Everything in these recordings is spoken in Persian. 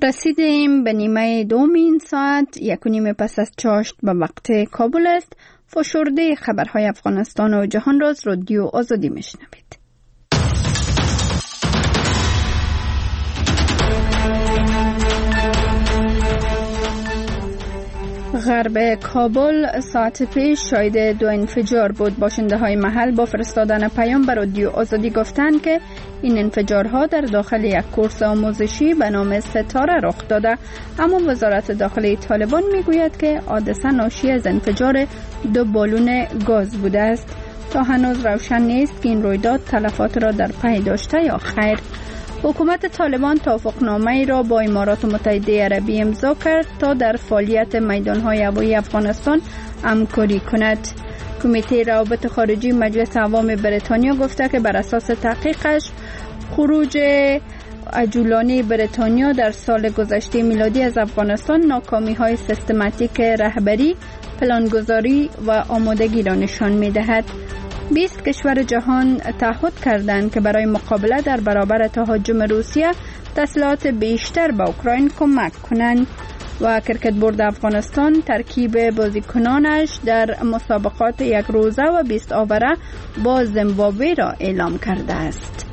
رسیدیم به نیمه دوم این ساعت، 1:30 پس از چاشت به وقت کابل است. فشرده خبرهای افغانستان و جهان را از رادیو آزادی میشنوید. غرب کابل ساعت پیش شاهد 2 انفجار بود. باشنده های محل با فرستادن پیام به رادیو آزادی گفتند که این انفجارها در داخل یک کورس آموزشی به نام ستاره رخ داده، اما وزارت داخلی طالبان میگوید که حادثه ناشی از انفجار 2 بالون گاز بوده است. تا هنوز روشن نیست که این رویداد تلفات را در پی داشته یا خیر. حکومت طالبان توافقنامه‌ای را با امارات متحده عربی امضا کرد تا در فعالیت میدان‌های هوایی افغانستان همکاری کند. کمیته روابط خارجی مجلس عوام بریتانیا گفته که بر اساس تحقیقش خروج عجولانه بریتانیا در سال گذشته میلادی از افغانستان ناکامی‌های سیستماتیک رهبری، پلانگذاری و آمادگی را نشان می‌دهد. 20 کشور جهان تعهد کردند که برای مقابله در برابر تهاجم روسیه تسلیحات بیشتر به اوکراین کمک کنند و کرکت بورد افغانستان ترکیب بازیکنانش در مسابقات 1 روزه و 20 آوره با زیمبابوه را اعلام کرده است.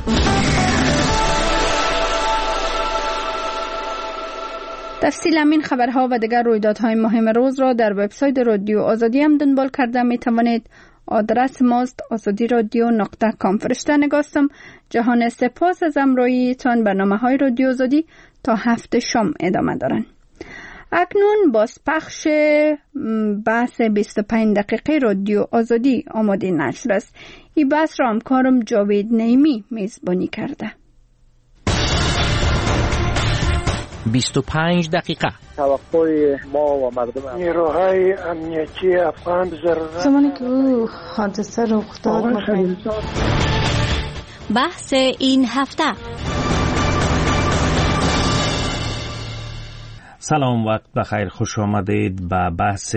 تفصیل همین خبرها و دیگر رویدادهای مهم روز را در وبسایت رادیو آزادی هم دنبال کرده می توانید. آدرس ماست azadiradyo.com. فرشته نگاستم. جهان سپاس از همراهیتان. برنامه‌های رادیو آزادی تا 7 شام ادامه دارن. اکنون باز پخش بحث 25 دقیقه رادیو آزادی آماده نشر است. این بحث را همکارم جاوید نعیمی میزبانی کرده. 25 دقیقه توقع ما و مردم نیروهای امنیتی افغان زمانی که او حادثه رخ داد بحث این هفته. سلام، وقت بخیر، خوش آمدید به بحث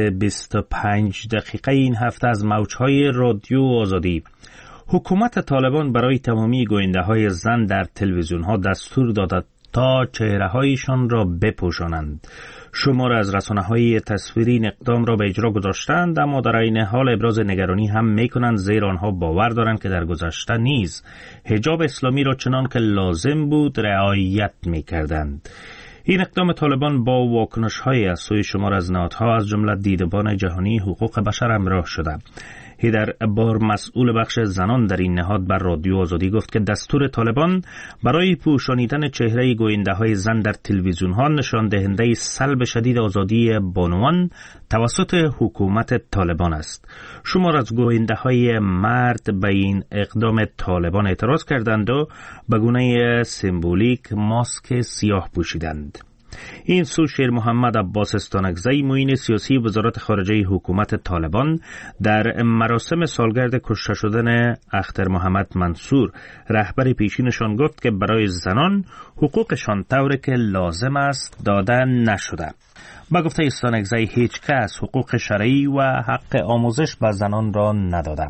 25 دقیقه این هفته از موجهای رادیو آزادی. حکومت طالبان برای تمامی گوینده‌های زن در تلویزیون‌ها دستور داده تا چهره‌هایشان را بپوشانند. شمار از رسانه‌های تصویری این اقدام را به اجرا گذاشتند، اما در عین حال ابراز نگرانی هم می‌کنند، زیرا آنها باور دارند که در گذشته نیز حجاب اسلامی را چنان که لازم بود رعایت می‌کردند. این اقدام طالبان با واکنش‌های از سوی شمار از نهادها از جمله دیدبان جهانی حقوق بشر همراه شده. هیدر بار، مسئول بخش زنان در این نهاد، بر رادیو آزادی گفت که دستور طالبان برای پوشانیدن چهره گوینده‌های زن در تلویزیون‌ها نشان دهنده سلب شدید آزادی بانوان توسط حکومت طالبان است. شمار از گوینده‌های مرد به این اقدام طالبان اعتراض کردند و به گونه سمبولیک ماسک سیاه پوشیدند. این سو شیر محمد عباس استانکزی، معین سیاسی وزارت خارجه حکومت طالبان، در مراسم سالگرد کشته شدن اختر محمد منصور، رهبر پیشینشان، گفت که برای زنان حقوقشان طوری که لازم است داده نشده. با گفته استانکزی هیچ کس حقوق شرعی و حق آموزش به زنان را نداده.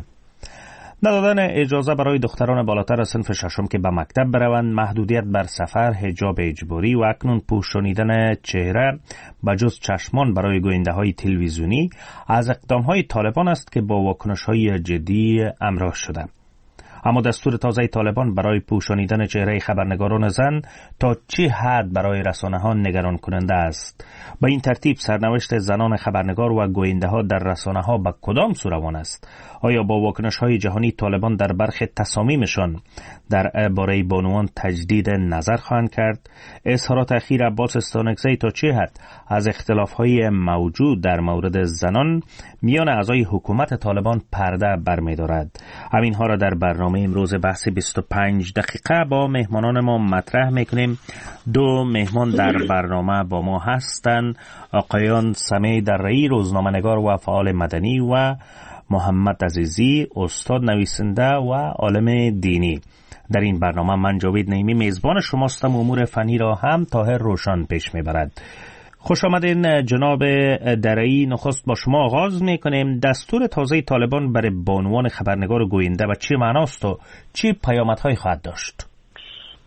ندادن اجازه برای دختران بالاتر از صنف ششم که به مکتب بروند، محدودیت بر سفر، حجاب اجباری و اکنون پوشانیدن چهره به جز چشمان برای گوینده‌های تلویزیونی از اقدام‌های طالبان است که با واکنش‌های جدی همراه شده. اما دستور تازه طالبان برای پوشانیدن چهره خبرنگاران زن تا چه حد برای رسانه‌ها نگران کننده است؟ با این ترتیب سرنوشت زنان خبرنگار و گوینده‌ها در رسانه‌ها به کدام سو روان است؟ آیا با واکنش‌های جهانی طالبان در برخی تصامیمشان در باره بانوان تجدید نظر خواهند کرد؟ اظهارات اخیر عباس استانکزی تا چه حد از اختلاف‌های موجود در مورد زنان میان اعضای حکومت طالبان پرده برمی‌دارد؟ همین‌ها را در برنامه امروز بحث 25 دقیقه با مهمانان ما مطرح می‌کنیم. 2 مهمان در برنامه با ما هستند: آقایان سمیع درایی، روزنامه‌نگار و فعال مدنی، و محمد عزیزی، استاد، نویسنده و عالم دینی. در این برنامه من جاوید نعیمی میزبان شماستم. امور فنی را هم طاهر روشن پیش میبرد. خوش آمدین جناب درایی. نخست با شما آغاز میکنیم. دستور تازه طالبان برای بانوان خبرنگار و گوینده و چه معناست و چه پیامدهایی خواهد داشت؟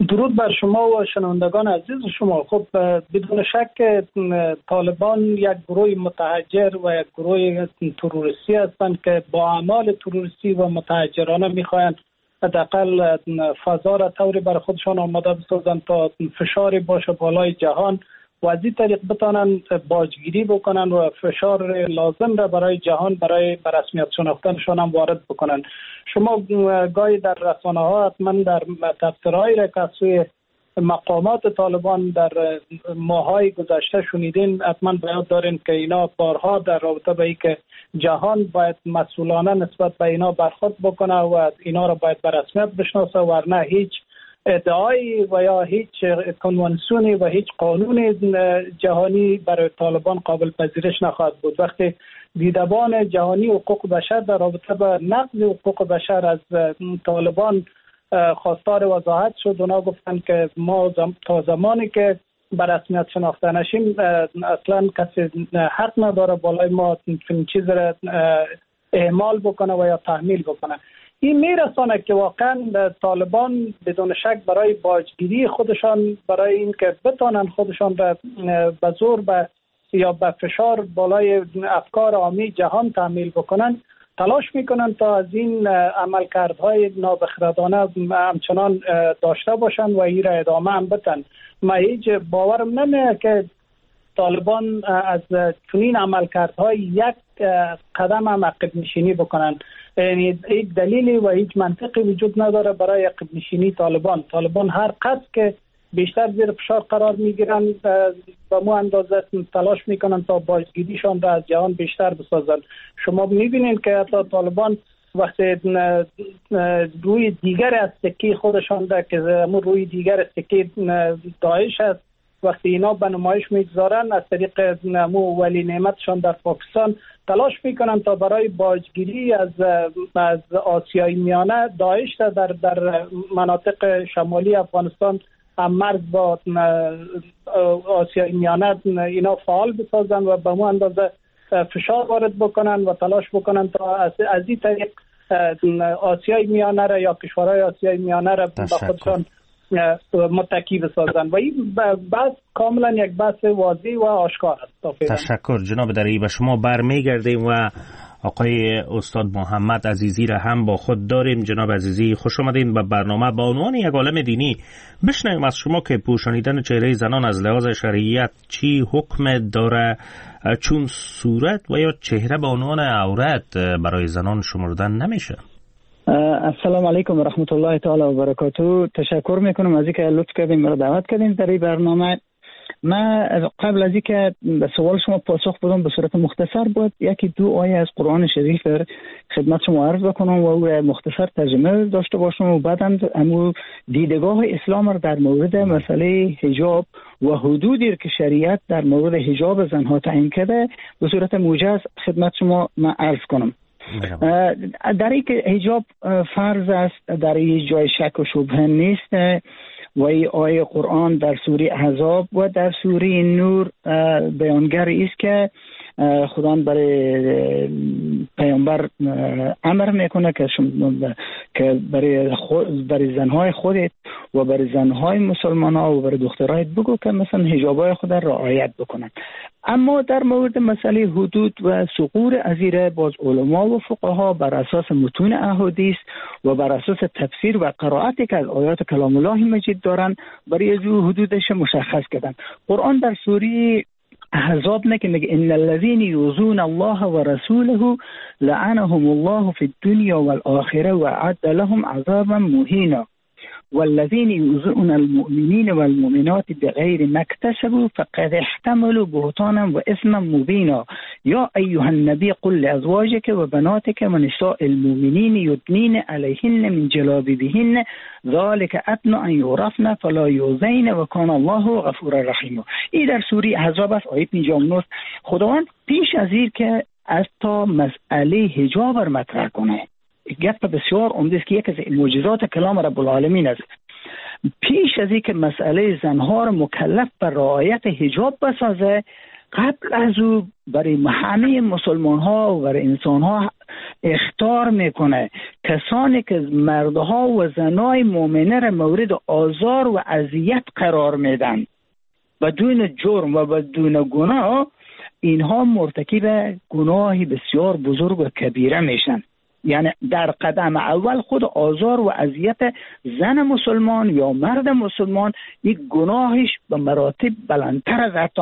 درود بر شما و شنوندگان عزیز شما. خب بدون شک طالبان یک گروه متحجر و یک گروه تروریستی هستند که با اعمال تروریستی و متحجرانه میخواهند حداقل فضا را طوری بر خودشان آماده بسازند تا فشاری باشه بالای جهان و از این طریق بتانند باجگیری بکنن و فشار لازم را برای جهان برای رسمیت شناختنشان هم وارد بکنن. شما گاهی در رسانه ها حتما در تفسیرهایی را که از سوی مقامات طالبان در ماهای گذشته شنیدین حتما به یاد دارین که اینا بارها در رابطه به اینکه جهان باید مسئولانه نسبت به اینا برخورد بکنه و اینا را باید به رسمیت بشناسه، ورنه هیچ ادعایی و یا هیچ کنوانسیونی و هیچ قانون جهانی برای طالبان قابل پذیرش نخواهد بود. وقتی دیدبان جهانی حقوق بشر در رابطه با نقض حقوق بشر از طالبان خواستار وضاحت شد، اونا گفتن که ما تا زمانی که به رسمیت شناخته نشیم اصلا کسی حق نداره بالای ما چیز را اعمال بکنه و یا تحمیل بکنه. این میرسانه که واقعا طالبان بدون شک برای باجگیری خودشان، برای اینکه بتانن خودشان را به زور یا به فشار بالای افکار عامی جهان تحمیل بکنن، تلاش میکنن تا از این عملکردهای نابخردانه همچنان داشته باشن و این را ادامه هم بدن. ما هیچ باورم نمیه که طالبان از چنین عملکردهای یک قدم هم عقب نشینی بکنن. یعنی هیچ دلیلی و هیچ منطقی وجود نداره برای عقب نشینی طالبان هر قدر که بیشتر زیر فشار قرار میگیرن به مو اندازه تلاش میکنن تا باجگیریشان را از جهان بیشتر بسازن. شما میبینید که حتی طالبان وقتی روی دیگر از سکه خودشان ده که روی دیگر سکه داعش است، وقتی اینا به نمایش میگذارن از طریق نمو ولی نعمتشان در پاکستان تلاش میکنن تا برای باجگیری از آسیای میانه داعش در مناطق شمالی افغانستان هم مرز با آسیای میانه اینا فعال بسازن و به مو اندازه فشار وارد بکنن و تلاش بکنن تا از این طریق آسیای میانه را یا کشورهای آسیای میانه را به خودشان متکی بسازن و این بحث کاملا یک بحث واضح و آشکار است. تشکر جناب دری. به شما برمیگردیم و آقای استاد محمد عزیزی را هم با خود داریم. جناب عزیزی خوش آمدین به برنامه. با عنوان یک عالم دینی بشنویم از شما که پوشانیدن چهره زنان از لحاظ شرعیت چی حکم داره، چون صورت و یا چهره به عنوان عورت برای زنان شمردن نمیشه. السلام علیکم و رحمت الله تعالی و برکاته. تشکر میکنم از اینکه لطف کردین مرا دعوت کردین در این برنامه. من قبل از اینکه به سوال شما پاسخ بدم به صورت مختصر بود یکی دو آیه از قرآن شریف در خدمت شما عرض بکنم و مختصر ترجمه داشته باشم و بعدم امو دیدگاه اسلام را در مورد مسئله حجاب و حدودی که شریعت در مورد حجاب زنها تعیین کرده به صورت موجز خدمت شما من عرض کنم. در این که حجاب فرض است در این جای شک و شبهه نیست و این آیه قرآن در سوره احزاب و در سوره نور بیانگر است که خدا برای پیامبر امر میکنه که برای زنهای خودت و برای زنهای مسلمان ها و برای دخترایت بگو که مثلا حجابای خود را رعایت بکنن. اما در مورد مسئله حدود و سقور ازیره باز علما و فقها بر اساس متون احادیث و بر اساس تفسیر و قرائتی که از آیات کلام الله مجید دارن برای حدودش مشخص کردن. قرآن در سوره احزاب میگه ان الذين يؤذون الله ورسوله لعنهم الله في الدنيا والآخرة وأعد لهم عذابا مهينا والذين يؤذون المؤمنين والمؤمنات بغير ما اكتسبوا فقد احتملوا بهتانا وإثما مبينا يا أيها النبي قل لأزواجك وبناتك ونساء المؤمنين يدنين عليهن من جلابيبهن ذلك أدنى أن يعرفن فلا يؤذين وكان الله غفورا رحيما. این در سوره احزاب است آیه 59. خداوند پیش از این که از تا مسئله حجاب را مطرح کنه گپ بسیار عمده است که یک از معجزات کلام رب العالمین است. پیش از اینکه مسئله زنها را مکلف به رعایت حجاب بسازه قبل از او برای همه مسلمان ها و برای انسان ها اخطار میکنه کسانی که مردها و زنای مؤمنه را مورد آزار و اذیت قرار میدن بدون جرم و بدون گناه، اینها مرتکب گناهی بسیار بزرگ و کبیره میشن. یعنی در قدم اول خود آزار و اذیت زن مسلمان یا مرد مسلمان یک گناهش به مراتب بلندتر از حتی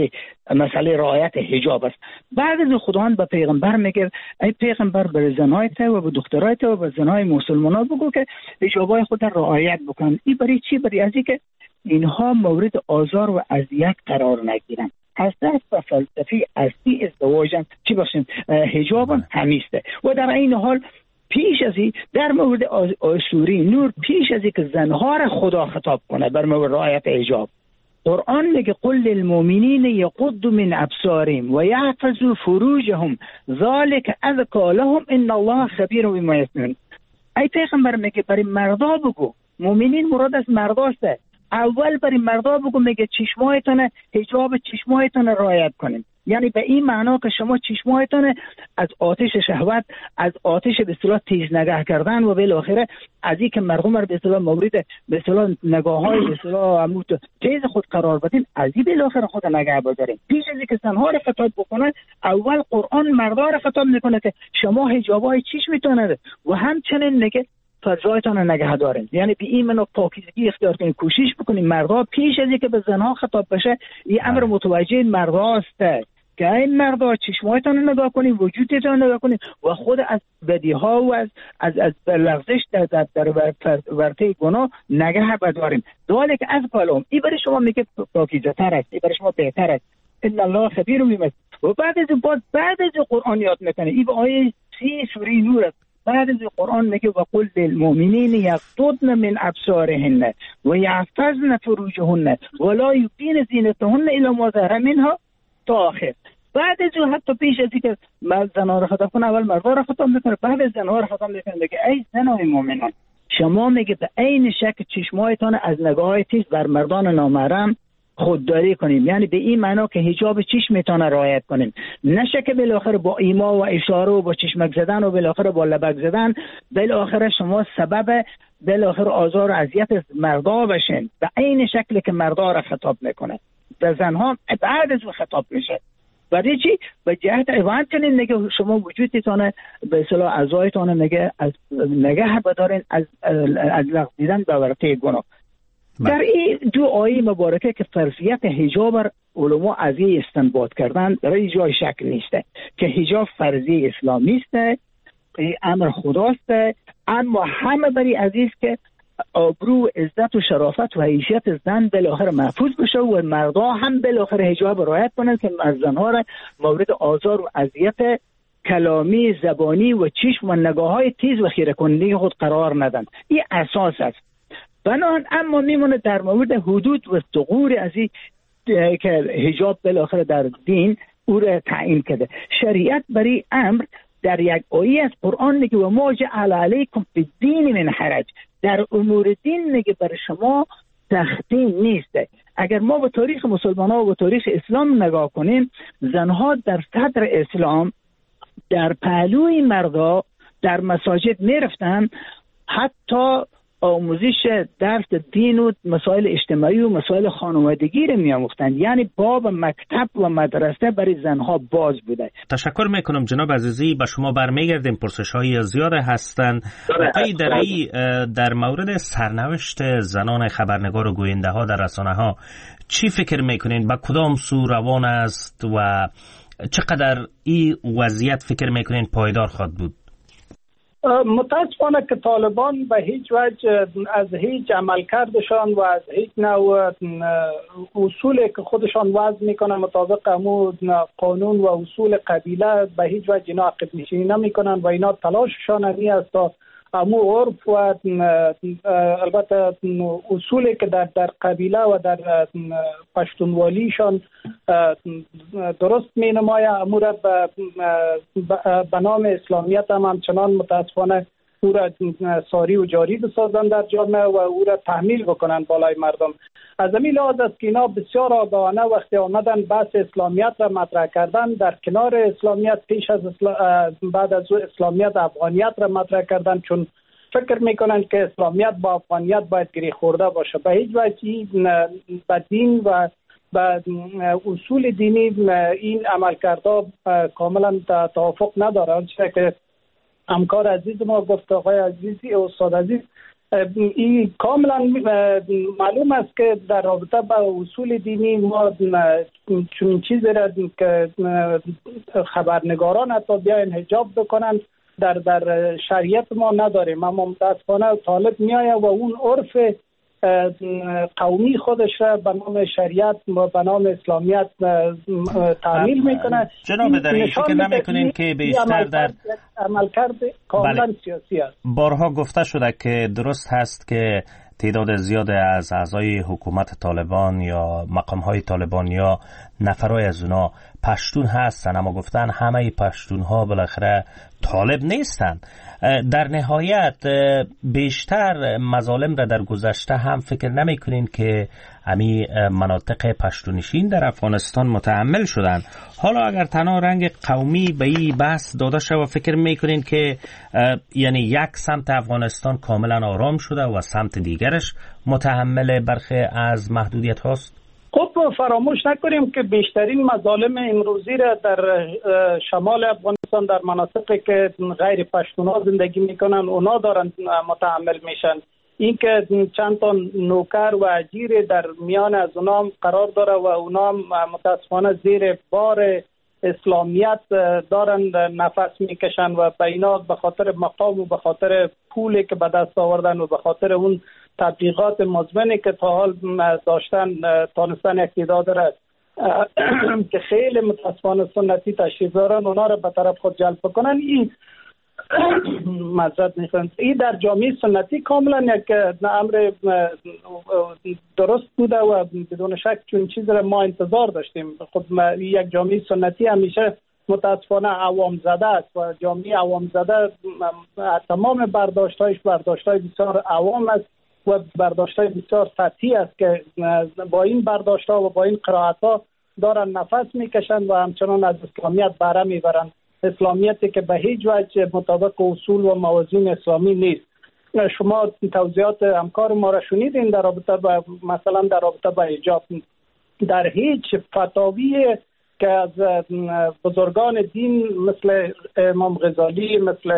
مسئله رعایت حجاب است. بعد از خداوند به پیغمبر میگه ای پیغمبر بر زنهای تو و به دخترای تو و به زنهای مسلمانان بگو که حجابای خود را رعایت بکنن. این برای چی؟ برای ازی که اینها مورد آزار و اذیت قرار نگیرن. از دست و فلسفی اصلی ازدواجم چی باشیم حجابم همیسته. و در این حال پیش از این در مورد سوره نور پیش از این که زنها را خدا خطاب کنه بر مورد رعایت حجاب، قرآن میگه قل للمؤمنین یغضوا من ابصارهم و یحفظوا فروجهم ذلک ازکی لهم ان الله خبیر بما یصنعون. ای پیغمبر میگه برای مردا بگو، مؤمنین مراد از مرداست، اول برای مردا بگو میگه چشمایتون حجاب چشمایتون رعایت کنیم. یعنی به این معنا که شما چشمایتون از آتش شهوت، از آتش به اصطلاح تیز نگاه کردن و بالاخره از این که مردم رو به اصطلاح مورد به اصطلاح نگاه‌های به اصطلاح تیز خود قرار بدین، از این بالاخره خود نگاه بدارین. پیش از اینکه زنها رو خطاب بکنن اول قرآن مردا رو خطاب میکنه که شما حجابای چشمتون و همچنین میگه فرجایتان نگه دارین. یعنی به این منو پاکیزگی اختیار کنین، کوشش بکنین مردا پیش از اینکه به زنها خطاب بشه این امر متوجه مردا که این مردا چشمایتان نگاه کنین، وجودتان نگاه کنین و خود از بدیها و از لغزش در ورطه گناه نگه بدارین. داله که از کلام این برای شما میگه پاکیزه تر است، این برای شما بهتر است. ان الله خبیر بما. و بعد از قرآن یاد میکنه این به آیه 30 سوره نور است. بعد از قرآن میگه و قل للمؤمنین یغضضن من ابصارهن و یحفظن فروجهن ولا یبدین زینتهن الا ما ظهر منها تا آخر. بعد از حتی پیش از اینکه زنها را خطاب کنه اول مردا را خطاب میکنه، بعد از زنها را خطاب میکنه میگه ای زنای مؤمنان شما میگه به عین شک چشمایتان از نگاه تیز بر مردان نامحرم خودداری کنیم. یعنی به این معنا که حجاب چشمتان رعایت کنیم، نشه که بالاخره با ایما و اشاره و با چشمک زدن و بالاخره با لبک زدن بالاخره شما سبب بالاخره آزار و اذیت مردا بشین. به عین شکلی که مردا را خطاب میکنه به زنها بعد از خطاب میشه. برای چی؟ به جهت ایوان کنین نگه شما وجودتان به اصطلاح اعضایتان نگه بدارین از لغزیدن به ورطه گناه. در این دو آیه مبارکه که فرضیت حجاب علما از این استنباط کردن در این جای شک نیسته که حجاب فرضی اسلامی است، امر خداست، اما همه بری عزیز که آبرو، عزت و شرافت و حیثیت زن بالاخره محفوظ بشه و مردا هم بالاخره حجاب رعایت کنند که زنها را مورد آزار و اذیت کلامی، زبانی و چشم و نگاه‌های تیز و خیره کننده خود قرار ندن. این اساس است. بنابراین اما میمونه در مورد حدود و ثغور از این که حجاب بالاخره در دین او را تعیین کرده. شریعت برای امر در یک آیه از قرآن میگه و ما جعل علیکم فی الدین من حرج، در امور دین میگه برای شما سختی نیست. اگر ما به تاریخ مسلمان‌ها و به تاریخ اسلام نگاه کنیم، زنها در صدر اسلام در پهلوی مردا در مساجد میرفتن، حتی آموزش درس دین و مسائل اجتماعی و مسائل خانوادگی رو می‌آموختند. یعنی باب مکتب و مدرسه برای زنها باز بوده. تشکر میکنم جناب عزیزی. به شما برمیگردیم، پرسش‌های زیاد هستند. در مورد سرنوشت زنان خبرنگار و گوینده ها در رسانه ها چی فکر میکنین؟ به کدام سو روان است و چقدر این وضعیت فکر میکنین پایدار خواهد بود؟ متاسفانه که طالبان به هیچ وجه از هیچ عملکردشان و از هیچ نوع اصولی که خودشان وضع میکنن مطابق امو قانون و اصول قبیله به هیچ وجه اینا عقب نشینی نمیکنن و اینا تلاششان همی است تا امو عرف و البته اصولی که در قبیله و در پشتونوالیشان درست می نماید امور به نام اسلامیت هم همچنان متاسفانه او را ساری و جاری بسازند در جامعه و او را تحمیل بکنند بالای مردم. از همین لحاظ است که اینا بسیار آگاهانه وقتی آمدن بحث اسلامیت را مطرح کردن، در کنار اسلامیت پیش از بعد از اسلامیت افغانیت را مطرح کردن، چون فکر میکنن که اسلامیت با افغانیت باید گره خورده باشه. به هیچ وجه به دین و به اصول دینی این عملکردها کاملا توافق نداره. آنچه که همکار عزیز ما گفت، آقای عزیزی استاد عزیز، این کاملا معلوم است که در رابطه با اصول دینی ما چون چیزی را که خبرنگاران حتی بیاین حجاب بکنن در شریعت ما نداریم. اما متاسفانه طالب میآید و اون عرف قومی خودش را به نام شریعت و به نام اسلامیت تعمیل میکنه. جناب دری فکر نمیکنین که بیشتر در عملکرد کاملا سیاسی است؟ بارها گفته شده که درست هست که تعداد زیاد از اعضای حکومت طالبان یا مقامهای طالبان یا نفرای از اونا پشتون هستن، اما گفتن همه پشتون ها بالاخره طالب نیستن. در نهایت بیشتر مظالم را در گذشته هم فکر نمی کنین که امی مناطق پشتونشین در افغانستان متحمل شدن. حالا اگر تنها رنگ قومی به این بحث داده شود، فکر می کنین که یعنی یک سمت افغانستان کاملا آرام شده و سمت دیگرش متحمل برخی از محدودیت هاست؟ خب فراموش نکنیم که بیشترین مظالم امروزی را در شمال افغانستان در مناطقی که غیر پشتونا زندگی میکنن اونا دارن متحمل میشن. این که چند تا نوکر و اجیر در میان از اونا قرار داره و اونا متاسفانه زیر بار اسلامیت دارن نفس میکشن و به اینا به خاطر مقام و به خاطر پولی که به دست آوردن و به خاطر اون تبلیغات مزمنی که تا حال داشتن تانستن اقتدار داره که خیلی متاسفانه سنتی تشریف دارن اونا رو به طرف خود جلب بکنن. این معذرت میخوام، این در جامعه سنتی کاملا یک امر درست بوده و بدون شک چون چیزی رو ما انتظار داشتیم. خب یک جامعه سنتی همیشه متاسفانه عوام زده است و جامعه عوام زده تمام برداشت‌های بسیار عوام است و برداشت‌های بسیار سطحی است که با این برداشت‌ها و با این قرائت‌ها دارن نفس میکشن و همچنان از اسلامیت بهره میبرن. اسلامیتی که به هیچ وجه مطابق اصول و موازین اسلامی نیست. شما توضیحات همکار ما را شنیدین در رابطه با مثلا در رابطه با حجاب. در هیچ فتاوی که از بزرگان دین مثل امام غزالی،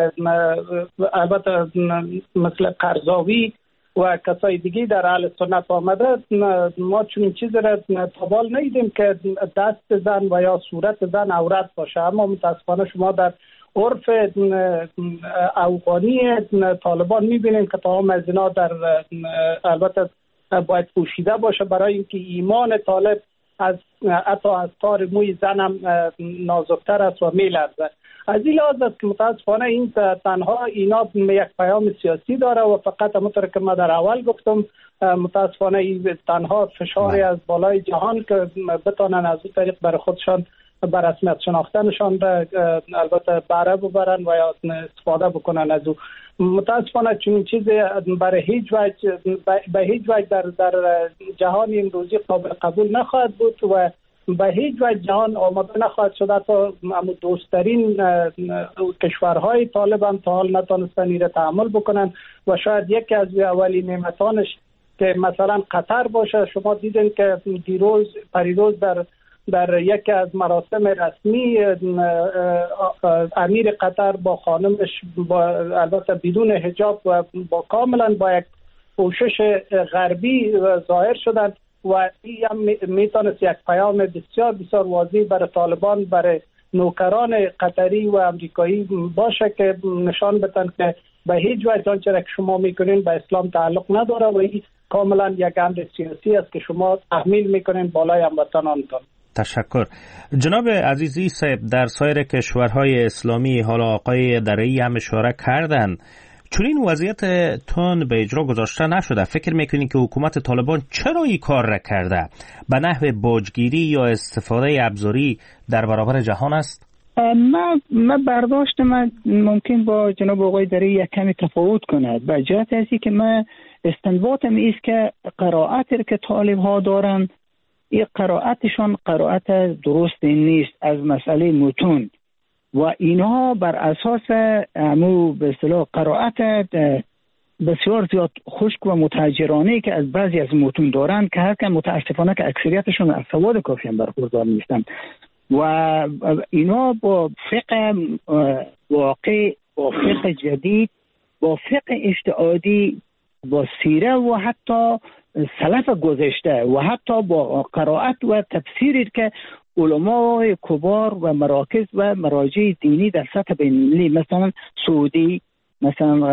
مثل قرضاوی و کسای دیگه در اهل سنت آمده، ما چون چیزی را تابال ندیدیم که دست زن و یا صورت زن عورت باشه. اما متاسفانه شما در عرف افغانی طالبان میبینید که تمام از اینا در البته باید پوشیده باشه برای اینکه ایمان طالب حتی از تار موی زن هم نازکتر است و میلرزه. از این لحاظ است که متاسفانه این تنها اینا یک پیام سیاسی داره و فقط همونطور که ما در اول گفتم متاسفانه این تنها فشاری از بالای جهان که بتانن از این طریق برای خودشان بر رسمیت شناختنشان البته بهره ببرن و یا استفاده بکنن از او. متاسفانه چون چیزی برای هیچ وجه به هیچ وجه در جهان امروزی قابل قبول نخواهد بود و به هیچ وجه جهان آماده نخواهد شده تا دوسترین کشورهای طالب هم تا حال نتانستن این را تحمل بکنن و شاید یکی از اولین نعمتانش که مثلا قطر باشه. شما دیدین که پریروز در یکی از مراسم رسمی امیر قطر با خانمش البته بدون حجاب و با کاملا با یک پوشش غربی ظاهر شدن و این هم میتونست یک پیام بسیار بسیار واضح برای طالبان، برای نوکران قطری و امریکایی باشه که نشان بدن که به هیچ وجه آنچه که شما میکنین به اسلام تعلق نداره و این کاملا یک امر سیاسی است که شما تحمیل میکنین بالای هموطنانتان. تشکر. جناب عزیزی صاحب، در سایر کشورهای اسلامی حالا آقای درعی هم اشاره کردن چون این وضعیت تون به اجرا گذاشته نشده. فکر میکنین که حکومت طالبان چرا این کار را کرده؟ به نحو باجگیری یا استفاده ابزاری در برابر جهان است؟ من برداشت من ممکن با جناب آقای دری یک کمی تفاوت کند به جهت ازی که من استنباطم ایست که قرائتی که طالب ها دارن این قرائتشان قرائت درست نیست از مسئله متون و اینها بر اساس همو به اصطلاح قرائت بسیار زیاد خشک و متحجرانه که از بعضی از متون دارن که هرکن متاسفانه که اکثریتشون از سواد کافی هم برخوردار نیستن و اینا با فقه واقع، با فقه جدید، با فقه اجتهادی، با سیره و حتی سلف گذشته و حتی با قرائت و تفسیری که علمای کبار و مراکز و مراجع دینی در سطح بین‌المللی مثلا سعودی، مثلا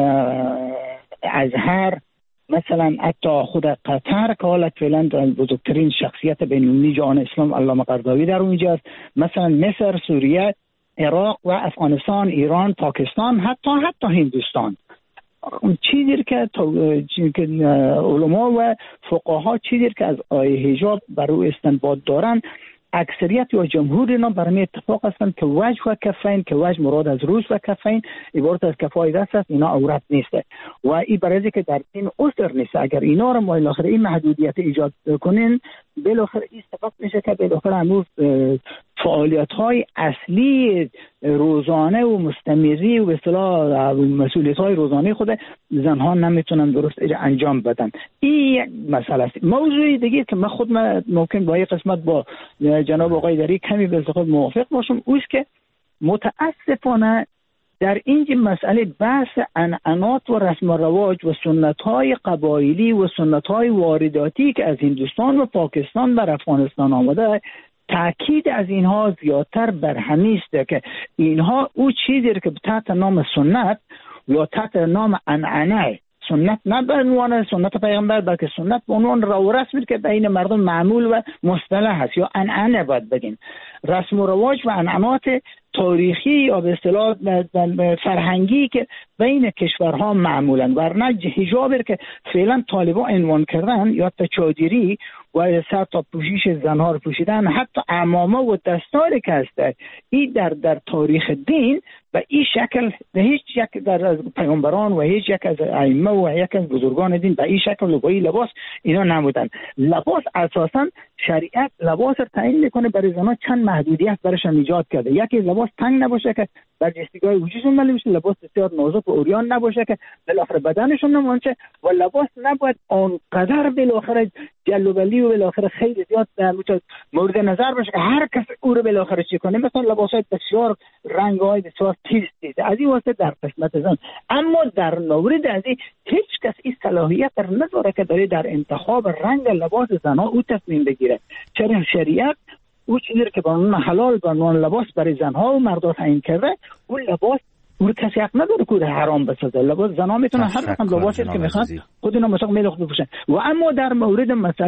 ازهر، مثلا حتی خود قطر که حالت فعلا بزرگترین شخصیت بین‌المللی جهان اسلام علامه قرضاوی در اونجاست، مثلا مصر، سوریه، عراق و افغانستان، ایران، پاکستان، حتی هندوستان. چیزی که علما و فقها چیزی که از آیه حجاب برای استنباط دارن اکثریت یا جمهور اینا برای اتفاق هستند که وجه و کفین، که وجه مراد از روز و کفین عبارت از کفای دست است، اینا عورت نیسته و این برای که در دین عذر نیست. اگر اینا رو ما بالاخره این محدودیت ایجاد کنین بالاخره این سبب میشه که بالاخره هنوز فعالیت‌های اصلی روزانه و مستمری و به اصطلاح مسئولیت‌های روزانه خود زنها نمیتونن درست انجام بدن. این یک مسئله است. موضوع دیگه که من خود ممکن با این قسمت با جناب آقای دری کمی به خود موافق باشم اوست که متاسفانه در این مسئله بحث عنعنات و رسم و رواج و سنت‌های قبایلی و سنت‌های وارداتی که از هندوستان و پاکستان و افغانستان آمده تأکید از اینها زیادتر بر همین است که اینها او چیزی که تحت نام سنت یا تحت نام عنعنه، سنت نه به عنوان سنت پیغمبر بلکه سنت به عنوان رو رسمی که بین مردم معمول و مصطلح است یا عنعنه باید بگیم، رسم و رواج و عنعنات تاریخی یا به اصطلاح فرهنگی که بین کشورها معمولن. ورنه حجابی که فعلا طالبان عنوان کردن یا تچادری و سر تا پوشش زنها رو پوشیدن، حتی عمامه و دستاری که هست این در تاریخ دین و این شکل به هیچ یک در پیامبران و هیچ یک از ائمه و یک از بزرگان دین به این شکل و با این لباس اینا نمودن. لباس اساسا شریعت لباس رو تعیین میکنه برای زنها چند محدودیت برایشان ایجاد کرده. یکی لباس تنگ نباشه که برجستگی وجودشون معلوم بشه، لباس بسیار نازک و عریان نباشه که بالاخره بدنشون نمونچه و لباس نباید آنقدر بالاخره جلوبلی و بالاخره خیلی زیاد مورد نظر باشه که هر کس او رو بالاخره چی کنه. مثلا لباسای بسیار رنگ‌های بسیار تیز از این واسه در قسمت زن، اما در مورد از این هیچ کس این صلاحیت رو نداره که داره در انتخاب رنگ لباس زنها او تصمیم بگیره. چرا شریعت او چیزی که با اون حلال با اون لباس برای زنها و مردها تعیین کرده، اون لباس اون کسی حق نداره که حرام بسازه. لباس زنها میتونن هر رقم لباسی که میخوان خود اینا مثلا میلخ بپوشن. و اما در مورد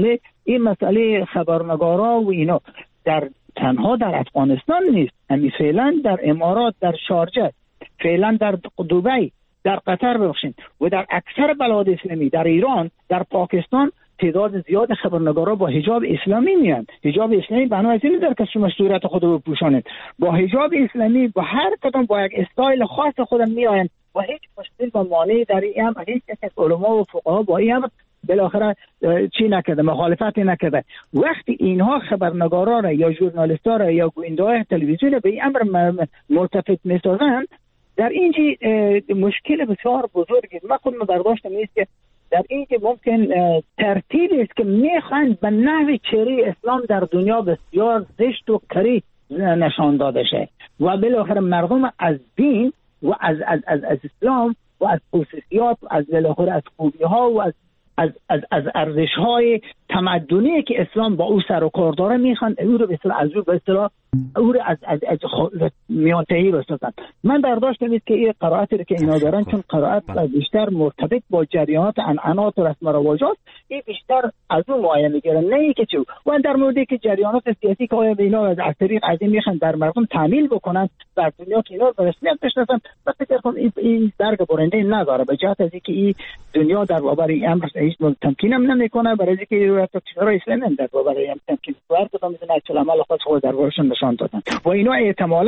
مسئله خبرنگارا و اینا در تنها در افغانستان نیست، همین فعلا در امارات، در شارجه، فعلا در دبی، در قطر ببخشید و در اکثر بلاد اسلامی، در ایران، در پاکستان تعداد زیاد خبرنگارا با حجاب اسلامی میان. حجاب اسلامی بنا از این در که شما صورت خود رو بپوشانید، با حجاب اسلامی با هر کدام با یک استایل خاص خودم میآیند و هیچ مشکل و مانعی در این هم هیچ یک علما و فقها با این هم بالاخره چی نکرده، مخالفتی نکرده. وقتی اینها خبرنگارا را یا ژورنالیستا را یا گوینده‌های تلویزیون به این امر ملتفت میسازند، در اینجا مشکل بسیار بزرگی من خود برداشتم نیست که در اینجا ممکن ترتیبی است که میخواین به نحو چهره اسلام در دنیا بسیار زشت و کری نشان داده شه و بالاخره مردم از دین و از اسلام و از خصوصیات و از بالاخره از خوبی‌ها و از ارزش‌های تمدنی که اسلام با او سر و کار داره میخوان او رو به اصطلاح او رو از میانتهی بسازن. من برداشتم است که این قرائتی که اینا دارن چون قرائت بیشتر مرتبط با جریانات عنعنات و رسم و رواجات، این بیشتر از اون مایه میگیرن، نه اینکه چه. و در موردی که جریانات سیاسی که آیا اینا از طریق از این میخوان در مردم تعمیل بکنن در دنیا که اینا رو رسمیت بشناسن، فکر کنم این درک برنده نداره به جهت از اینکه این دنیا در برابر این امر هیچ تمکین هم نمیکنه، برای اینکه کشورهای اسلامی در برابر این تمکین فرض کردن میتونه چه عمل خاص خود در ورشون نشان دادن و اینا احتمالاً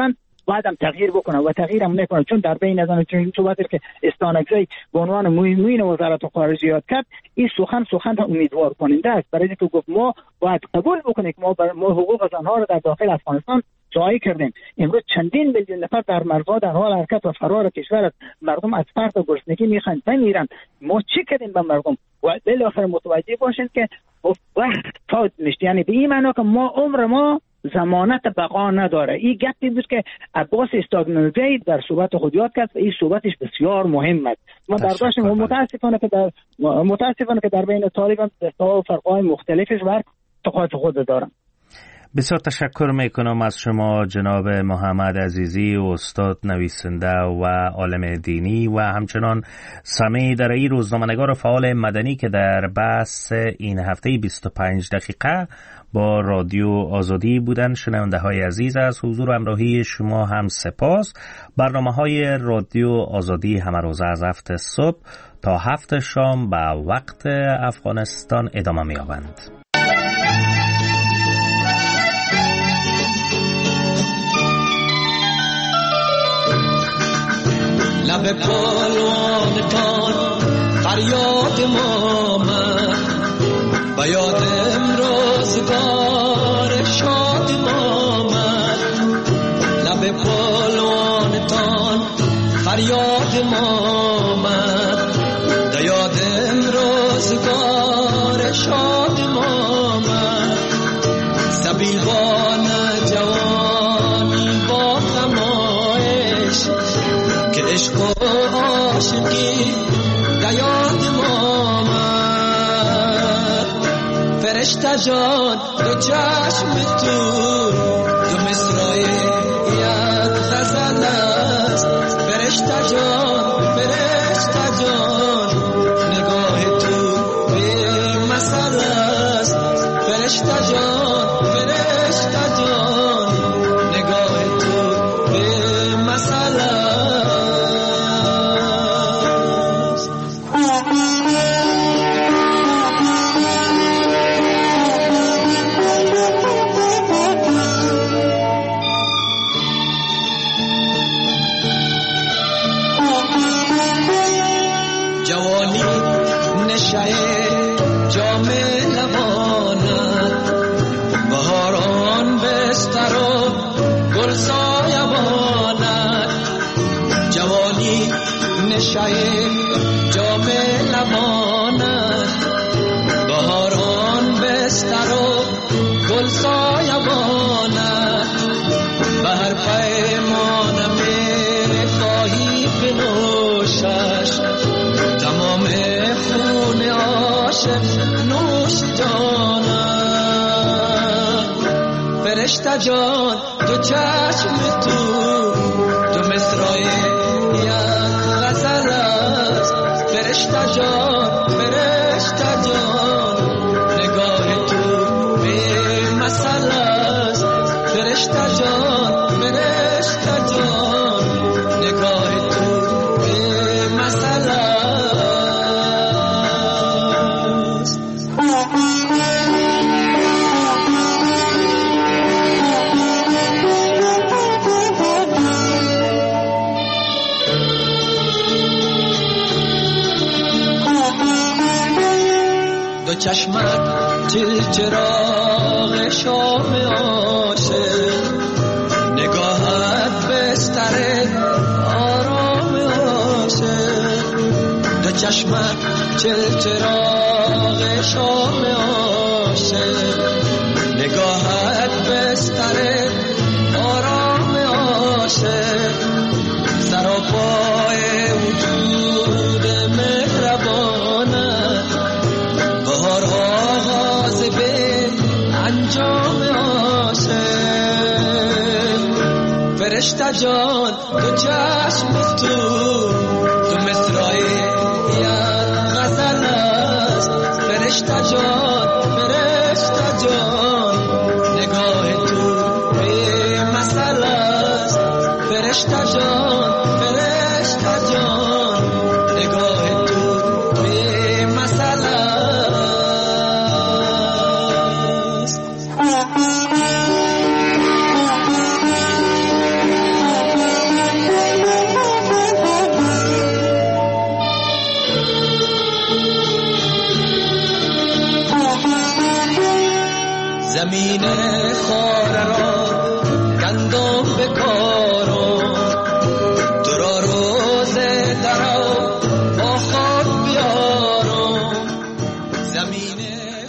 بعدم تغییر بکنه و تغییرم میکنه، چون در بین از آن چون صحبتی که استانکزی به عنوان معین وزارت خارجیات کرد، این سخن امیدوار کننده است، برای اینکه گفت ما باید قبول بکنیم که ما حقوق آنها را در داخل افغانستان ضایع کردیم. امروز چندین میلیون نفر در مرزها در حال حرکت و فرار کشور است. مردم از فرط و گرسنگی میخوان بمیرن. ما چی کردیم به مردم؟ و بالاخره متوجه باشین که وقت فوت میشه، یعنی به این معنی که عمر ما ضمانت بقا نداره. این گپی بود که عباس استانکزی در صحبت خود یاد کرد و این صحبتش بسیار مهم است. ما برداشتیم متاسفانه که در بین طالبان دسته‌ها و فرق‌های مختلفش و تقاطع خود دارن. بسیار تشکر میکنم از شما جناب محمد عزیزی، استاد نویسنده و عالم دینی و همچنان سمی درایی، روزنامه‌نگار فعال مدنی که در بحث این هفته 25 دقیقه با رادیو آزادی بودن. شنونده های عزیز، از حضور و همراهی شما هم سپاس. برنامه های رادیو آزادی همه روزه از 7 صبح تا 7 شام به وقت افغانستان ادامه می‌یابند. لب پالوانتان فریاد ما من، و یاد امروزگار شاد ما من. لب پالوانتان فریاد ما من، و یاد امروزگار شاد ما من. سبیلوان جوانی با خمایش که عشق و عاشقی دیاد ما من. فرشته جان دو چشم تو مصرای یک غزل است. فرشته جان نگاه تو به مسئله است. فرشته جان نگاه تو به مسئله است. جام لبانت بهاران بستر و گل سایبانت. به هر پیمانم خواهی بنوشش تمام خون عاشق نوش جانت. فرشته جان دو چشم تو مصرای غزل است. فرشته جان نگاه تو به مسئله است. فرشته جان نگاه تو به مسئله است. دو چشمت چراغ شام عاشق، نگاهت بستر آرام عاشق. دو چشمت چراغ شام عاشق، نگاهت بستر آرام عاشق. سراپای وجود مهربانت، بهار آغاز به انجام عاشق. فرشته جان دو چشم تو مصرای یک غزل است. فرشته جان نگاه تو به مسئله است. فرشته جان نگاه تو به مسئله است. زمین خاره را گندم بکار